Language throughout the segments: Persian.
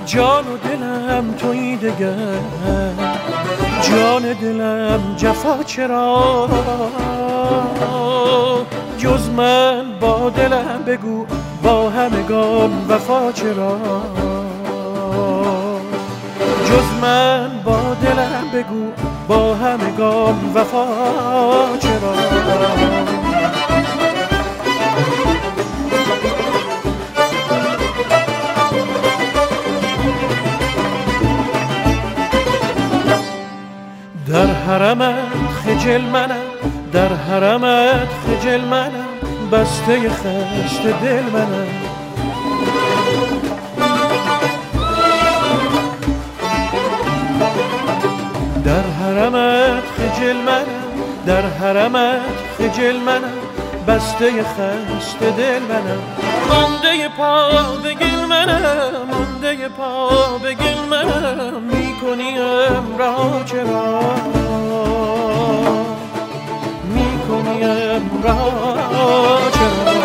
جان و دلم تویی دگر، جان دلم جفا چرا؟ جز من با دلم بگو با همگان وفا چرا؟ جز من با دلم بگو با همگان وفا چرا؟ در حرمت خجل منم، در حرمت خجل منم، بسته خشت دل منم. در حرمت خجل منم، در حرمت خجل منم، بسته خشت دل منم. مانده پا به گل منم، مانده پا به گل منم، میکنیم رها چرا؟ میکنیم رها چرا؟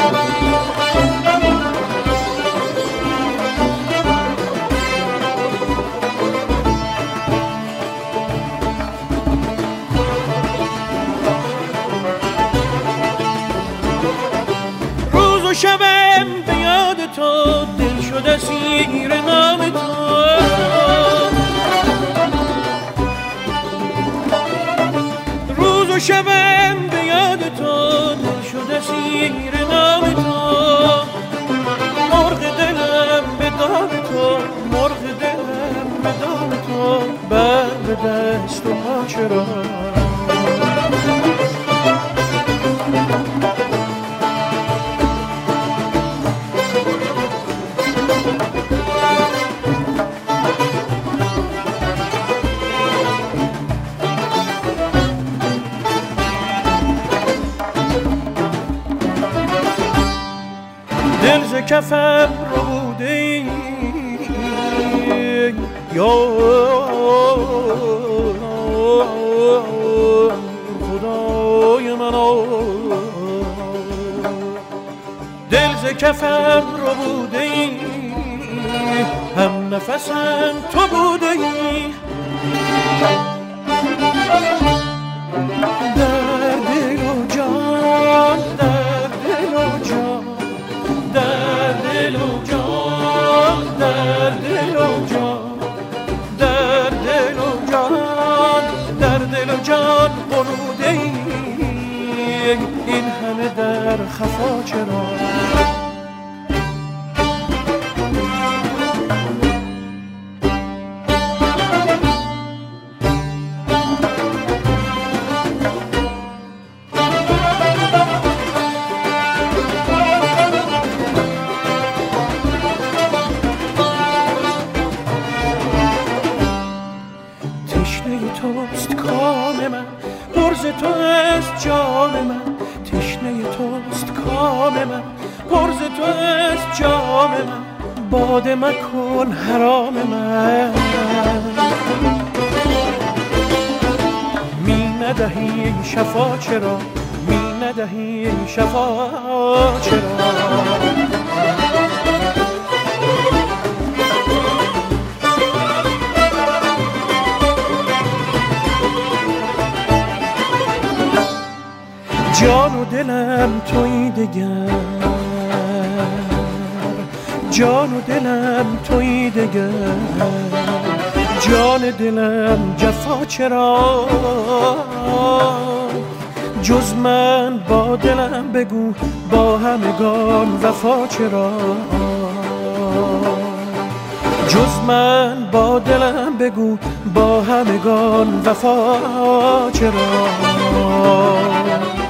روز و شبم به یاد تو، دل شده اسیر نام تو. روز و شبم به یاد تو، دل شده اسیر نام تو. مرغ دلم به دام تو، مرغ دلم به دام تو، بر به دست و پا چرا؟ دل ز کفم رو بوده یا خدای من، دل ز کفم رو بوده، هم نفسم تو بوده. در دل و جان، در دل و جان، در دل و جان، در دل و جان، در دل و جان، در دل و جان غنوده ای، این همه در خفا چرا؟ تشنه توست کام من، پر ز تو است جام من. تشنه توست کام من، پر ز تو است جام من. باده مکن حرام من، می ندهی شفا چرا؟ می ندهی شفا چرا؟ جان و دلم تویی دگر، جان و دلم تویی دگر، جان دلم جفا چرا؟ جز من با دلم بگو با همگان وفا چرا؟ جز من با دلم بگو با همگان وفا چرا؟